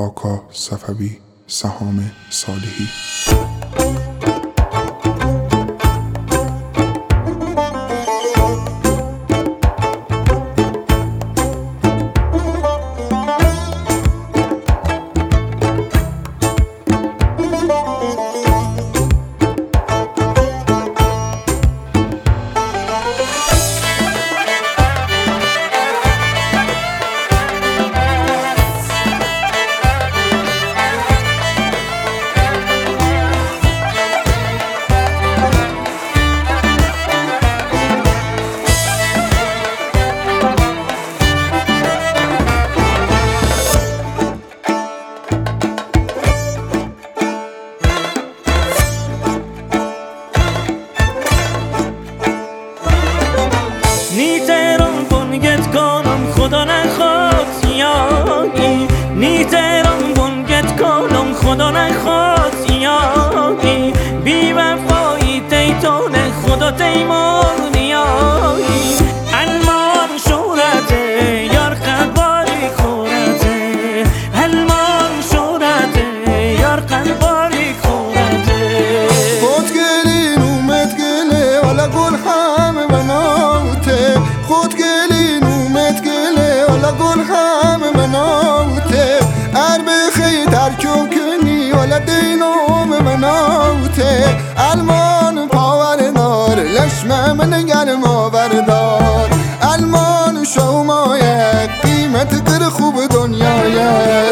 آکا صفوی، سهام صالحی. نیتران بنگت کنم خدا نخواد یاگی، نیتران بنگت کنم خدا نخواد یاگی، بی وفایی تیتون خدا تیمون یاگی، المان شورته یار قلباری خورته، المان شورته یار قلباری خورته. خود گلی نومت گله والا گل همه بناوته، خود گلی نومت گله والا گل همه بناوته، بخی ترکم کنی والا دینوم بناوته، المان پاوردار لشمه من گرم آوردار، المان شومایه قیمت گر خوب دنیایه.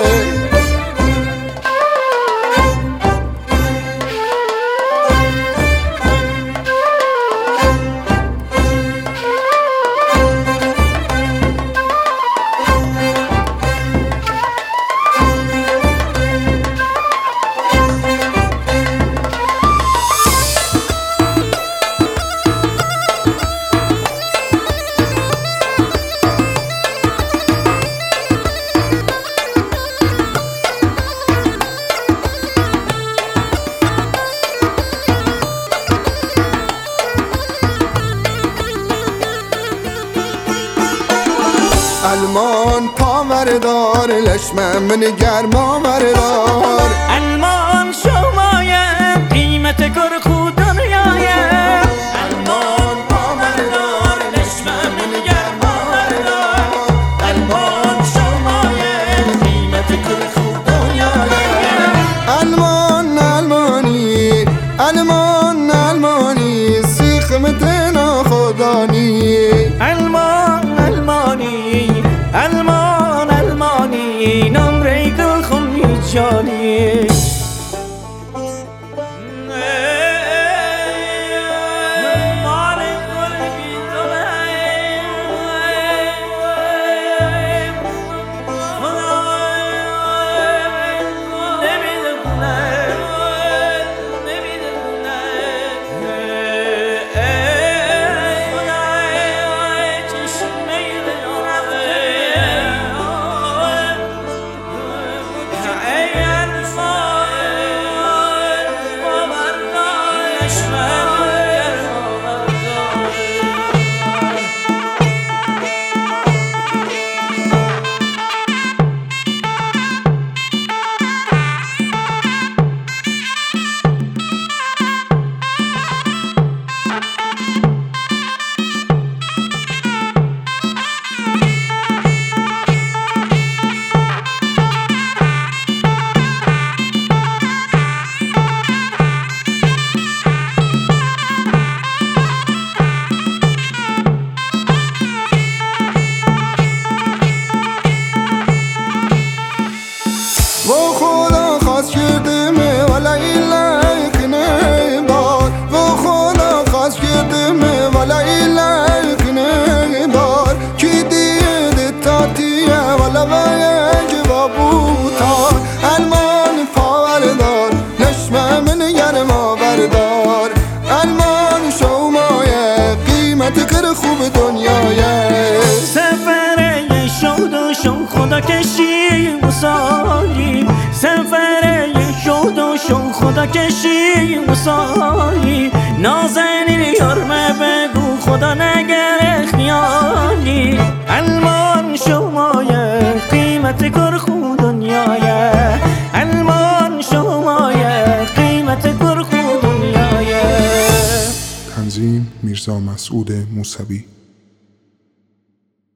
المان پاوردار لشمه من گرما وردار، المان شمایه قیمت گر خود دنیایه، المان پاوردار لشمه من گرما وردار، المان شمایه قیمت گر خود دنیایه. المان المانی المان المانی سیخم دنا خدانی، المان المانی المان المانی نمره گل خمی جانی. المان پاوردار لشمه من گرم آوردار، المان شومایه قیمت گر خوب دنیایه. سفره شود و شو خدا کشی مسایی، سفره شود و شو خدا کشی مسایی، نازنین یارمه بگو خدا نگره خیالی، المان شمایه قیمت گر خود دنیایه. تنظیم میرزا مسعود موسوی.